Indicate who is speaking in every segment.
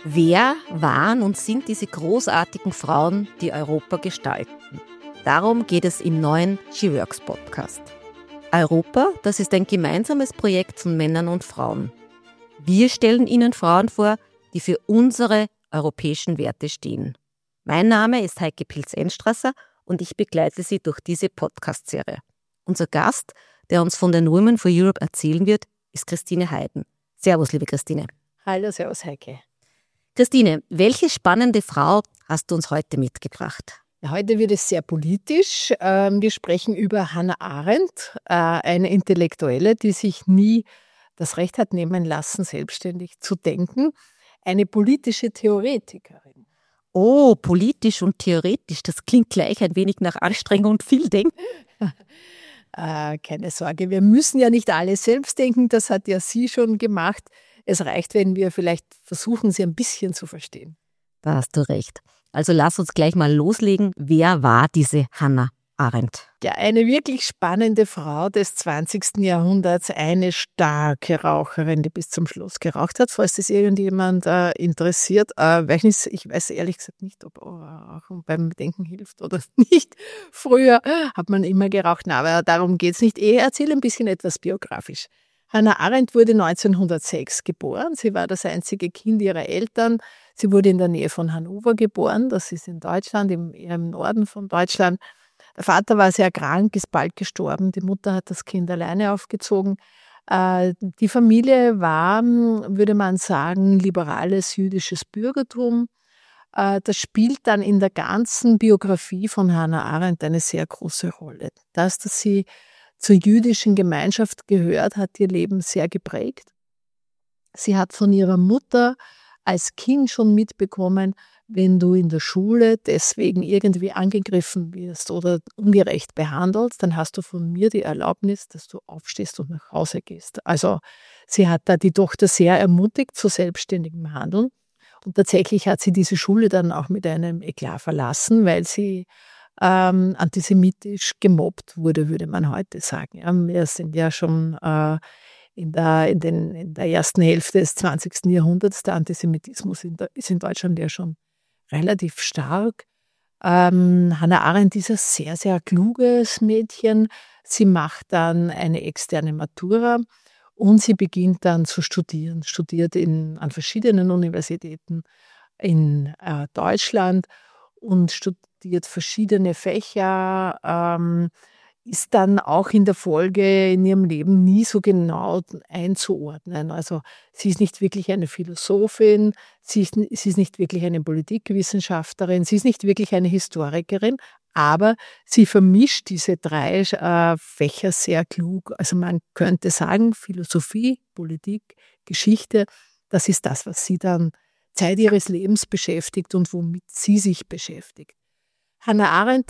Speaker 1: Wer waren und sind diese großartigen Frauen, die Europa gestalten? Darum geht es im neuen She Works Podcast. Europa, das ist ein gemeinsames Projekt von Männern und Frauen. Wir stellen Ihnen Frauen vor, die für unsere europäischen Werte stehen. Mein Name ist Heike Pilz-Enstrasser und ich begleite Sie durch diese Podcast-Serie. Unser Gast, der uns von den Women for Europe erzählen wird, ist Christine Heiden. Servus, liebe Christine.
Speaker 2: Hallo, servus Heike.
Speaker 1: Christine, welche spannende Frau hast du uns heute mitgebracht?
Speaker 2: Ja, heute wird es sehr politisch. Wir sprechen über Hannah Arendt, eine Intellektuelle, die sich nie das Recht hat nehmen lassen, selbstständig zu denken. Eine politische Theoretikerin.
Speaker 1: Oh, politisch und theoretisch, das klingt gleich ein wenig nach Anstrengung und viel Denken.
Speaker 2: Keine Sorge, wir müssen ja nicht alle selbst denken, das hat ja sie schon gemacht. Es reicht, wenn wir vielleicht versuchen, sie ein bisschen zu verstehen.
Speaker 1: Da hast du recht. Also lass uns gleich mal loslegen. Wer war diese Hannah Arendt?
Speaker 2: Ja, eine wirklich spannende Frau des 20. Jahrhunderts, eine starke Raucherin, die bis zum Schluss geraucht hat, falls das irgendjemand interessiert. Ich weiß ehrlich gesagt nicht, ob Rauchen beim Denken hilft oder nicht. Früher hat man immer geraucht, aber darum geht es nicht. Ich erzähle ein bisschen etwas biografisch. Hannah Arendt wurde 1906 geboren. Sie war das einzige Kind ihrer Eltern. Sie wurde in der Nähe von Hannover geboren. Das ist in Deutschland, eher im Norden von Deutschland. Der Vater war sehr krank, ist bald gestorben. Die Mutter hat das Kind alleine aufgezogen. Die Familie war, würde man sagen, liberales jüdisches Bürgertum. Das spielt dann in der ganzen Biografie von Hannah Arendt eine sehr große Rolle. Dass sie zur jüdischen Gemeinschaft gehört, hat ihr Leben sehr geprägt. Sie hat von ihrer Mutter als Kind schon mitbekommen, wenn du in der Schule deswegen irgendwie angegriffen wirst oder ungerecht behandelt, dann hast du von mir die Erlaubnis, dass du aufstehst und nach Hause gehst. Also sie hat da die Tochter sehr ermutigt zu selbstständigem Handeln. Und tatsächlich hat sie diese Schule dann auch mit einem Eklat verlassen, weil sie antisemitisch gemobbt wurde, würde man heute sagen. Ja, wir sind ja schon in der ersten Hälfte des 20. Jahrhunderts. Der Antisemitismus ist in Deutschland ja schon relativ stark. Hannah Arendt ist ein sehr, sehr kluges Mädchen. Sie macht dann eine externe Matura und sie beginnt dann zu studieren. Studiert an verschiedenen Universitäten in Deutschland und studiert verschiedene Fächer, ist dann auch in der Folge in ihrem Leben nie so genau einzuordnen. Also sie ist nicht wirklich eine Philosophin, sie ist nicht wirklich eine Politikwissenschaftlerin, sie ist nicht wirklich eine Historikerin, aber sie vermischt diese drei Fächer sehr klug. Also man könnte sagen, Philosophie, Politik, Geschichte, das ist das, was sie dann Zeit ihres Lebens beschäftigt und womit sie sich beschäftigt. Hannah Arendt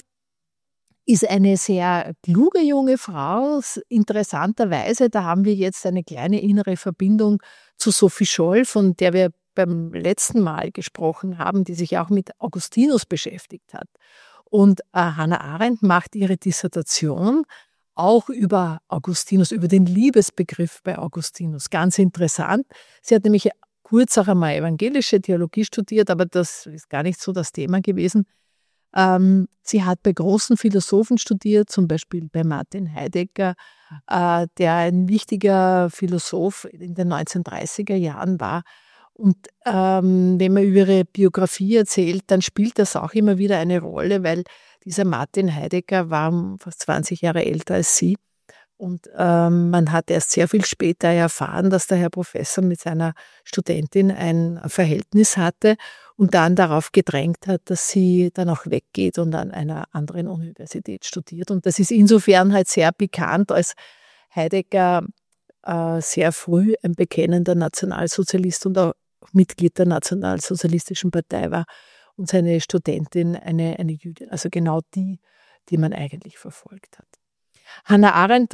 Speaker 2: ist eine sehr kluge junge Frau. Interessanterweise, da haben wir jetzt eine kleine innere Verbindung zu Sophie Scholl, von der wir beim letzten Mal gesprochen haben, die sich auch mit Augustinus beschäftigt hat. Und Hannah Arendt macht ihre Dissertation auch über Augustinus, über den Liebesbegriff bei Augustinus. Ganz interessant. Sie hat nämlich kurz auch einmal evangelische Theologie studiert, aber das ist gar nicht so das Thema gewesen. Sie hat bei großen Philosophen studiert, zum Beispiel bei Martin Heidegger, der ein wichtiger Philosoph in den 1930er Jahren war. Und wenn man über ihre Biografie erzählt, dann spielt das auch immer wieder eine Rolle, weil dieser Martin Heidegger war fast 20 Jahre älter als sie. Und man hat erst sehr viel später erfahren, dass der Herr Professor mit seiner Studentin ein Verhältnis hatte und dann darauf gedrängt hat, dass sie dann auch weggeht und an einer anderen Universität studiert. Und das ist insofern halt sehr bekannt, als Heidegger sehr früh ein bekennender Nationalsozialist und auch Mitglied der Nationalsozialistischen Partei war und seine Studentin eine Jüdin, also genau die man eigentlich verfolgt hat. Hannah Arendt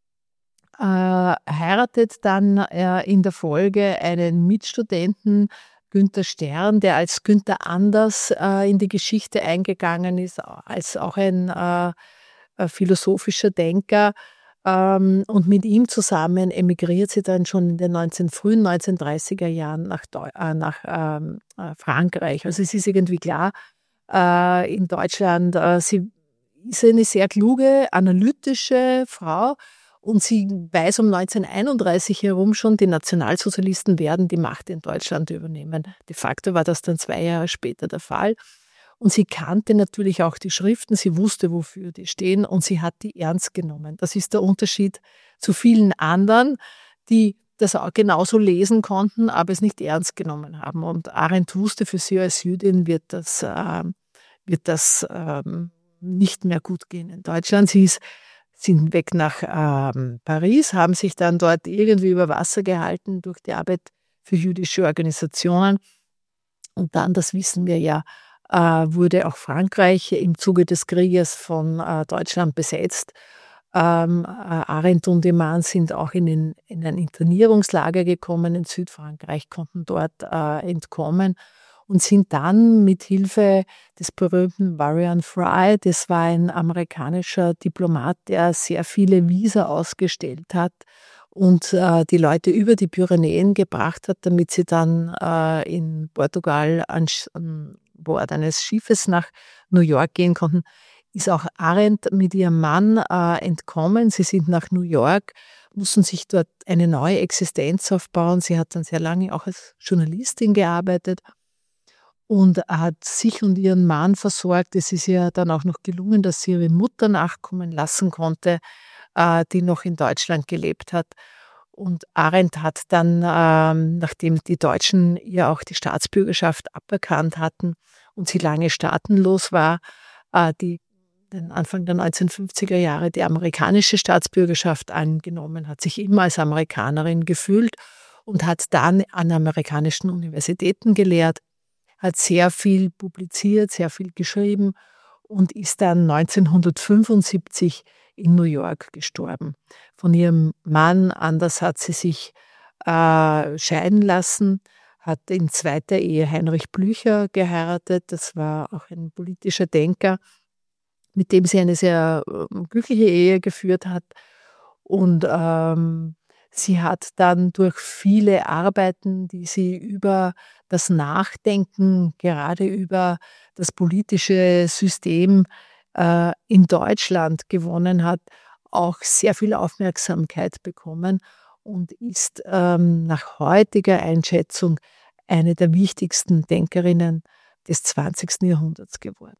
Speaker 2: heiratet dann in der Folge einen Mitstudenten, Günther Stern, der als Günther Anders in die Geschichte eingegangen ist, als auch ein philosophischer Denker. Und mit ihm zusammen emigriert sie dann schon in den frühen 1930er Jahren nach Frankreich. Also es ist irgendwie klar, in Deutschland, sie ist eine sehr kluge, analytische Frau und sie weiß um 1931 herum schon, die Nationalsozialisten werden die Macht in Deutschland übernehmen. De facto war das dann 2 Jahre später der Fall. Und sie kannte natürlich auch die Schriften, sie wusste, wofür die stehen und sie hat die ernst genommen. Das ist der Unterschied zu vielen anderen, die das auch genauso lesen konnten, aber es nicht ernst genommen haben. Und Arendt wusste, für sie als Jüdin wird das nicht mehr gut gehen in Deutschland. Sie sind weg nach Paris, haben sich dann dort irgendwie über Wasser gehalten durch die Arbeit für jüdische Organisationen. Und dann, das wissen wir ja, wurde auch Frankreich im Zuge des Krieges von Deutschland besetzt. Arendt und ihr Mann sind auch in ein Internierungslager gekommen in Südfrankreich, konnten dort entkommen und sind dann mit Hilfe des berühmten Varian Fry, das war ein amerikanischer Diplomat, der sehr viele Visa ausgestellt hat und die Leute über die Pyrenäen gebracht hat, damit sie dann in Portugal an Bord eines Schiffes nach New York gehen konnten, ist auch Arendt mit ihrem Mann entkommen. Sie sind nach New York, mussten sich dort eine neue Existenz aufbauen. Sie hat dann sehr lange auch als Journalistin gearbeitet und hat sich und ihren Mann versorgt. Es ist ihr dann auch noch gelungen, dass sie ihre Mutter nachkommen lassen konnte, die noch in Deutschland gelebt hat. Und Arendt hat dann, nachdem die Deutschen ihr auch die Staatsbürgerschaft aberkannt hatten und sie lange staatenlos war, den Anfang der 1950er Jahre die amerikanische Staatsbürgerschaft angenommen, hat sich immer als Amerikanerin gefühlt und hat dann an amerikanischen Universitäten gelehrt, hat sehr viel publiziert, sehr viel geschrieben und ist dann 1975 in New York gestorben. Von ihrem Mann, anders hat sie sich scheiden lassen, hat in zweiter Ehe Heinrich Blücher geheiratet. Das war auch ein politischer Denker, mit dem sie eine sehr glückliche Ehe geführt hat. Und sie hat dann durch viele Arbeiten, die sie über das Nachdenken, gerade über das politische System in Deutschland gewonnen hat, auch sehr viel Aufmerksamkeit bekommen und ist nach heutiger Einschätzung eine der wichtigsten Denkerinnen des 20. Jahrhunderts geworden.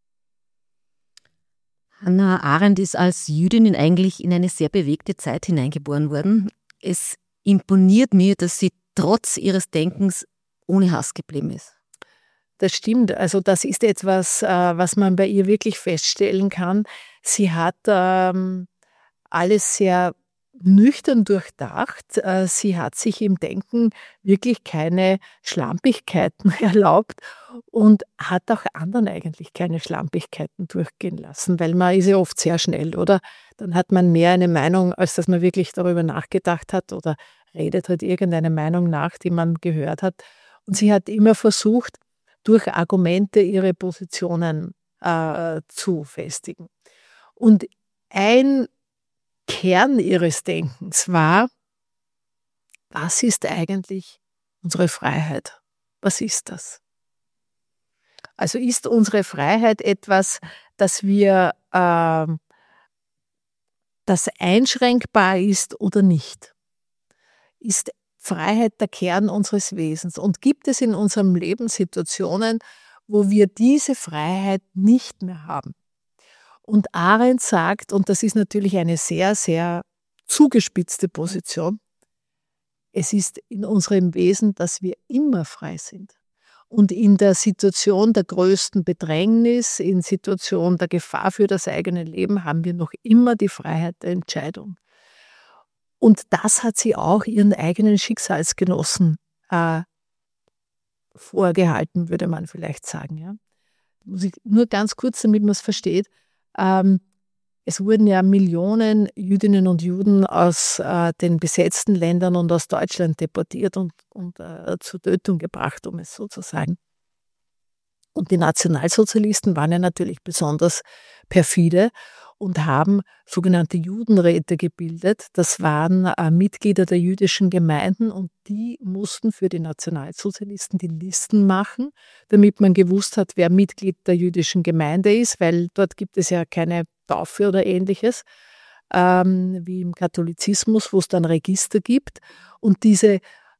Speaker 1: Hannah Arendt ist als Jüdin eigentlich in eine sehr bewegte Zeit hineingeboren worden. Es imponiert mir, dass sie trotz ihres Denkens ohne Hass geblieben ist.
Speaker 2: Das stimmt. Also das ist etwas, was man bei ihr wirklich feststellen kann. Sie hat alles sehr nüchtern durchdacht. Sie hat sich im Denken wirklich keine Schlampigkeiten erlaubt und hat auch anderen eigentlich keine Schlampigkeiten durchgehen lassen, weil man ist ja oft sehr schnell, oder? Dann hat man mehr eine Meinung, als dass man wirklich darüber nachgedacht hat oder redet halt irgendeine Meinung nach, die man gehört hat. Und sie hat immer versucht, durch Argumente ihre Positionen zu festigen. Und ein Kern ihres Denkens war, was ist eigentlich unsere Freiheit? Was ist das? Also ist unsere Freiheit etwas, das einschränkbar ist oder nicht? Ist Freiheit der Kern unseres Wesens? Und gibt es in unserem Leben Situationen, wo wir diese Freiheit nicht mehr haben? Und Arendt sagt, und das ist natürlich eine sehr, sehr zugespitzte Position, es ist in unserem Wesen, dass wir immer frei sind. Und in der Situation der größten Bedrängnis, in Situation der Gefahr für das eigene Leben, haben wir noch immer die Freiheit der Entscheidung. Und das hat sie auch ihren eigenen Schicksalsgenossen vorgehalten, würde man vielleicht sagen. Ja. Muss ich nur ganz kurz, damit man es versteht. Es wurden ja Millionen Jüdinnen und Juden aus den besetzten Ländern und aus Deutschland deportiert und zur Tötung gebracht, um es so zu sagen. Und die Nationalsozialisten waren ja natürlich besonders perfide und haben sogenannte Judenräte gebildet. Das waren Mitglieder der jüdischen Gemeinden und die mussten für die Nationalsozialisten die Listen machen, damit man gewusst hat, wer Mitglied der jüdischen Gemeinde ist, weil dort gibt es ja keine Taufe oder Ähnliches, wie im Katholizismus, wo es dann Register gibt. Und diese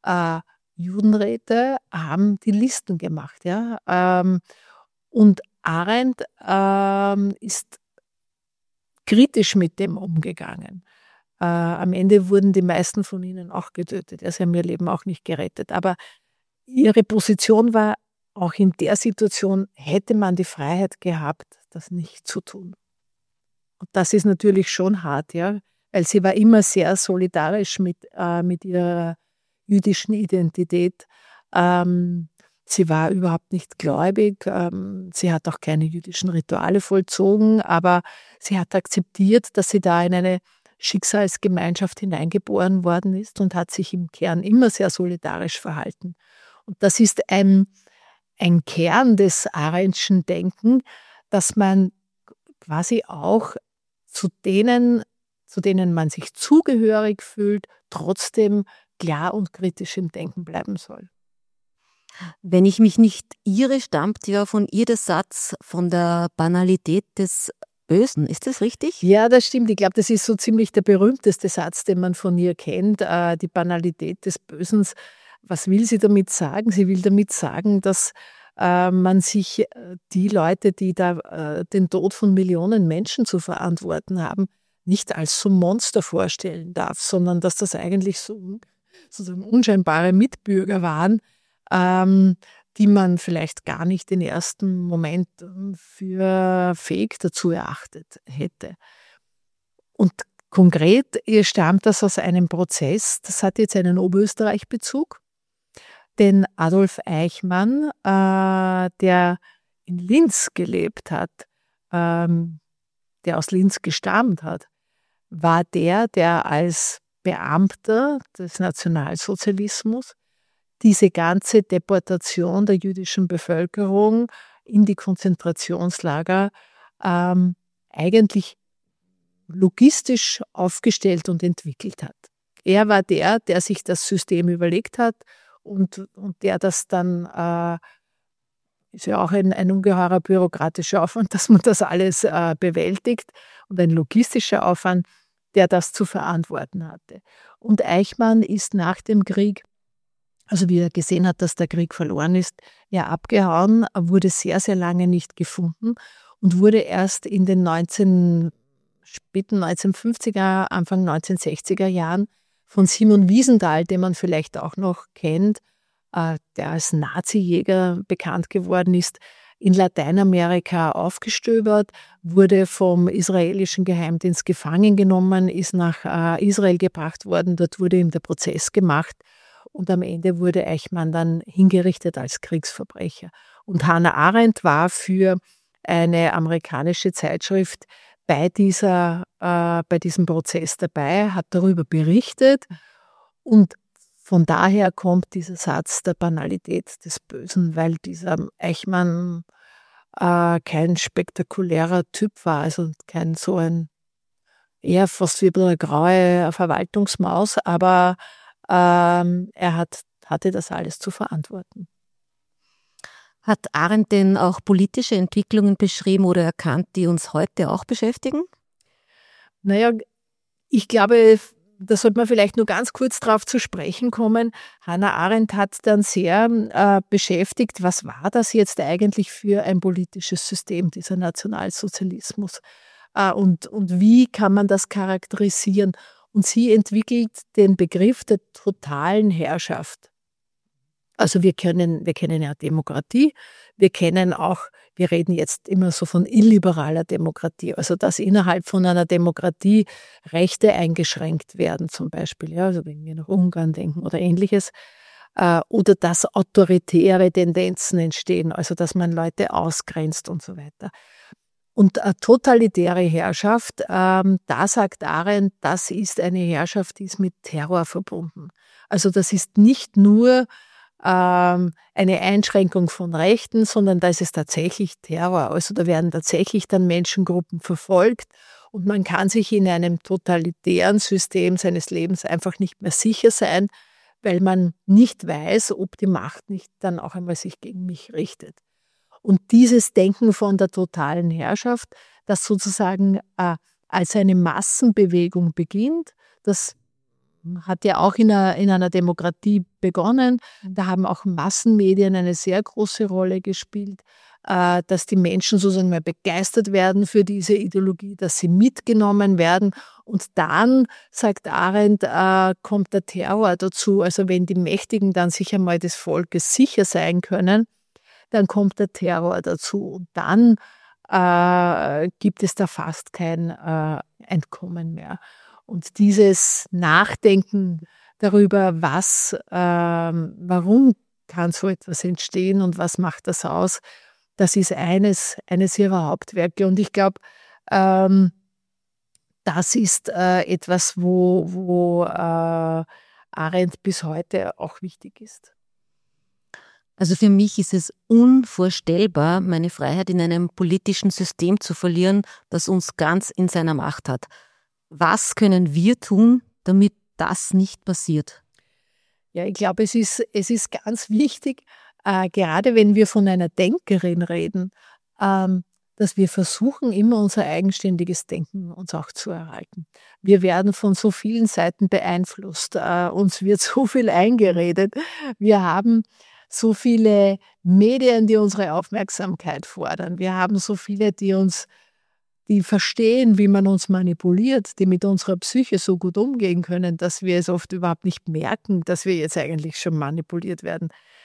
Speaker 2: Judenräte haben die Listen gemacht. Ja? Und Arendt ist kritisch mit dem umgegangen. Am Ende wurden die meisten von ihnen auch getötet. Sie haben ihr Leben auch nicht gerettet. Aber ihre Position war, auch in der Situation hätte man die Freiheit gehabt, das nicht zu tun. Und das ist natürlich schon hart, ja, weil sie war immer sehr solidarisch mit ihrer jüdischen Identität. Sie war überhaupt nicht gläubig. Sie hat auch keine jüdischen Rituale vollzogen, aber sie hat akzeptiert, dass sie da in eine Schicksalsgemeinschaft hineingeboren worden ist und hat sich im Kern immer sehr solidarisch verhalten. Und das ist ein Kern des Arendtschen Denken, dass man quasi auch zu denen man sich zugehörig fühlt, trotzdem klar und kritisch im Denken bleiben soll.
Speaker 1: Wenn ich mich nicht irre, stammt ja von ihr der Satz von der Banalität des Bösen. Ist das richtig?
Speaker 2: Ja, das stimmt. Ich glaube, das ist so ziemlich der berühmteste Satz, den man von ihr kennt, die Banalität des Bösen. Was will sie damit sagen? Sie will damit sagen, dass man sich die Leute, die da den Tod von Millionen Menschen zu verantworten haben, nicht als so Monster vorstellen darf, sondern dass das eigentlich sozusagen unscheinbare Mitbürger waren, die man vielleicht gar nicht im ersten Moment für fähig dazu erachtet hätte. Und konkret stammt das aus einem Prozess, das hat jetzt einen Oberösterreich-Bezug, denn Adolf Eichmann, der in Linz gelebt hat, der aus Linz gestammt hat, war der als Beamter des Nationalsozialismus diese ganze Deportation der jüdischen Bevölkerung in die Konzentrationslager eigentlich logistisch aufgestellt und entwickelt hat. Er war der sich das System überlegt hat und der das dann, ist ja auch ein ungeheurer bürokratischer Aufwand, dass man das alles bewältigt und ein logistischer Aufwand, der das zu verantworten hatte. Und Eichmann ist nach dem Krieg, also wie er gesehen hat, dass der Krieg verloren ist, ja abgehauen, wurde sehr, sehr lange nicht gefunden und wurde erst in den späten 1950er, Anfang 1960er Jahren von Simon Wiesenthal, den man vielleicht auch noch kennt, der als Nazi-Jäger bekannt geworden ist, in Lateinamerika aufgestöbert, wurde vom israelischen Geheimdienst gefangen genommen, ist nach Israel gebracht worden, dort wurde ihm der Prozess gemacht und am Ende wurde Eichmann dann hingerichtet als Kriegsverbrecher. Und Hannah Arendt war für eine amerikanische Zeitschrift bei diesem Prozess dabei, hat darüber berichtet und von daher kommt dieser Satz der Banalität des Bösen, weil dieser Eichmann kein spektakulärer Typ war, also kein so eher fast wie eine graue Verwaltungsmaus, aber er hatte das alles zu verantworten.
Speaker 1: Hat Arendt denn auch politische Entwicklungen beschrieben oder erkannt, die uns heute auch beschäftigen?
Speaker 2: Naja, ich glaube, da sollte man vielleicht nur ganz kurz drauf zu sprechen kommen. Hannah Arendt hat dann sehr beschäftigt, was war das jetzt eigentlich für ein politisches System, dieser Nationalsozialismus? Und wie kann man das charakterisieren? Und sie entwickelt den Begriff der totalen Herrschaft. Also wir kennen ja Demokratie, wir reden jetzt immer so von illiberaler Demokratie, also dass innerhalb von einer Demokratie Rechte eingeschränkt werden zum Beispiel, ja, also wenn wir nach Ungarn denken oder Ähnliches, oder dass autoritäre Tendenzen entstehen, also dass man Leute ausgrenzt und so weiter. Und eine totalitäre Herrschaft, da sagt Arendt, das ist eine Herrschaft, die ist mit Terror verbunden. Also das ist nicht nur eine Einschränkung von Rechten, sondern da ist es tatsächlich Terror. Also da werden tatsächlich dann Menschengruppen verfolgt und man kann sich in einem totalitären System seines Lebens einfach nicht mehr sicher sein, weil man nicht weiß, ob die Macht nicht dann auch einmal sich gegen mich richtet. Und dieses Denken von der totalen Herrschaft, das sozusagen als eine Massenbewegung beginnt, das hat ja auch in einer Demokratie begonnen. Da haben auch Massenmedien eine sehr große Rolle gespielt, dass die Menschen sozusagen mal begeistert werden für diese Ideologie, dass sie mitgenommen werden. Und dann, sagt Arendt, kommt der Terror dazu. Also wenn die Mächtigen dann sich einmal des Volkes sicher sein können, dann kommt der Terror dazu. Und dann gibt es da fast kein Entkommen mehr. Und dieses Nachdenken darüber, warum kann so etwas entstehen und was macht das aus, das ist eines ihrer Hauptwerke. Und ich glaube, das ist etwas, wo Arendt bis heute auch wichtig ist.
Speaker 1: Also für mich ist es unvorstellbar, meine Freiheit in einem politischen System zu verlieren, das uns ganz in seiner Macht hat. Was können wir tun, damit das nicht passiert?
Speaker 2: Ja, ich glaube, es ist ganz wichtig, gerade wenn wir von einer Denkerin reden, dass wir versuchen, immer unser eigenständiges Denken uns auch zu erhalten. Wir werden von so vielen Seiten beeinflusst, uns wird so viel eingeredet. Wir haben so viele Medien, die unsere Aufmerksamkeit fordern. Wir haben so viele, die verstehen, wie man uns manipuliert, die mit unserer Psyche so gut umgehen können, dass wir es oft überhaupt nicht merken, dass wir jetzt eigentlich schon manipuliert werden.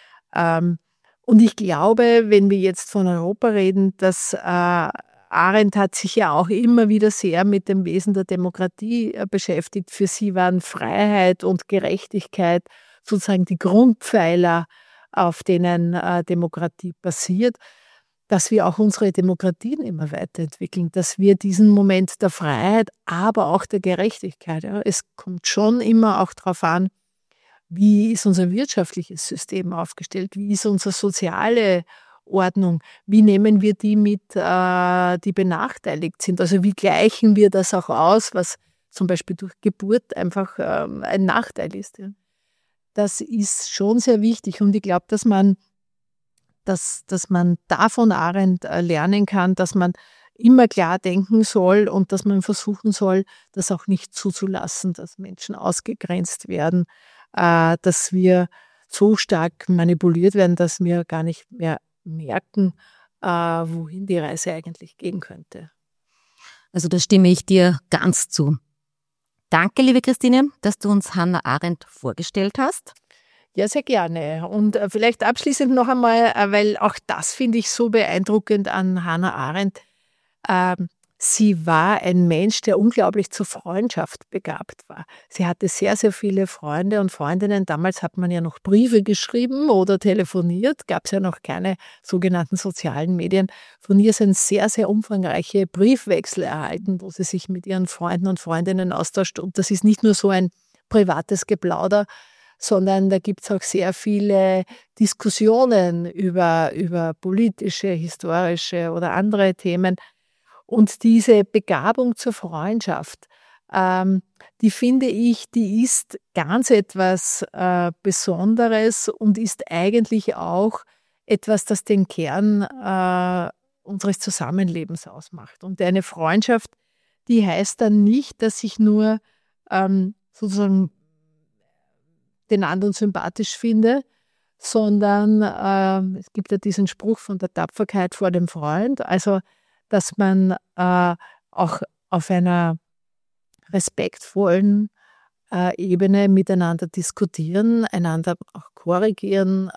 Speaker 2: Und ich glaube, wenn wir jetzt von Europa reden, dass Arendt hat sich ja auch immer wieder sehr mit dem Wesen der Demokratie beschäftigt. Für sie waren Freiheit und Gerechtigkeit sozusagen die Grundpfeiler, auf denen Demokratie basiert, dass wir auch unsere Demokratien immer weiterentwickeln, dass wir diesen Moment der Freiheit, aber auch der Gerechtigkeit, ja, es kommt schon immer auch darauf an, wie ist unser wirtschaftliches System aufgestellt, wie ist unsere soziale Ordnung, wie nehmen wir die mit, die benachteiligt sind, also wie gleichen wir das auch aus, was zum Beispiel durch Geburt einfach ein Nachteil ist. Ja. Das ist schon sehr wichtig und ich glaube, dass man davon Arendt lernen kann, dass man immer klar denken soll und dass man versuchen soll, das auch nicht zuzulassen, dass Menschen ausgegrenzt werden, dass wir so stark manipuliert werden, dass wir gar nicht mehr merken, wohin die Reise eigentlich gehen könnte.
Speaker 1: Also da stimme ich dir ganz zu. Danke, liebe Christine, dass du uns Hannah Arendt vorgestellt hast.
Speaker 2: Ja, sehr gerne. Und vielleicht abschließend noch einmal, weil auch das finde ich so beeindruckend an Hannah Arendt. Sie war ein Mensch, der unglaublich zur Freundschaft begabt war. Sie hatte sehr, sehr viele Freunde und Freundinnen. Damals hat man ja noch Briefe geschrieben oder telefoniert, gab es ja noch keine sogenannten sozialen Medien. Von ihr sind sehr, sehr umfangreiche Briefwechsel erhalten, wo sie sich mit ihren Freunden und Freundinnen austauscht. Und das ist nicht nur so ein privates Geplauder, sondern da gibt es auch sehr viele Diskussionen über politische, historische oder andere Themen. Und diese Begabung zur Freundschaft, die finde ich, die ist ganz etwas Besonderes und ist eigentlich auch etwas, das den Kern unseres Zusammenlebens ausmacht. Und eine Freundschaft, die heißt dann nicht, dass ich nur sozusagen den anderen sympathisch finde, sondern es gibt ja diesen Spruch von der Tapferkeit vor dem Freund, also dass man auch auf einer respektvollen Ebene miteinander diskutieren, einander auch korrigieren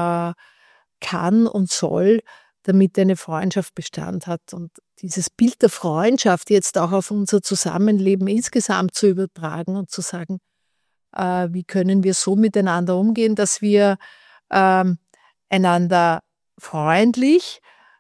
Speaker 2: kann und soll, damit eine Freundschaft Bestand hat. Und dieses Bild der Freundschaft jetzt auch auf unser Zusammenleben insgesamt zu übertragen und zu sagen, wie können wir so miteinander umgehen, dass wir einander freundlich,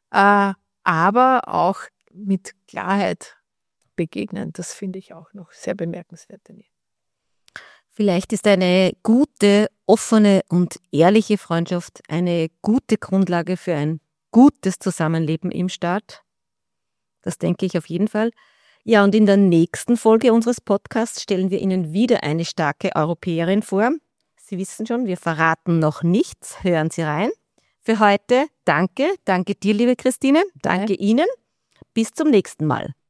Speaker 2: aber auch mit Klarheit begegnen. Das finde ich auch noch sehr bemerkenswert.
Speaker 1: Vielleicht ist eine gute, offene und ehrliche Freundschaft eine gute Grundlage für ein gutes Zusammenleben im Staat. Das denke ich auf jeden Fall. Ja, und in der nächsten Folge unseres Podcasts stellen wir Ihnen wieder eine starke Europäerin vor. Sie wissen schon, wir verraten noch nichts. Hören Sie rein. Für heute danke dir, liebe Christine. Danke Ihnen. Bis zum nächsten Mal.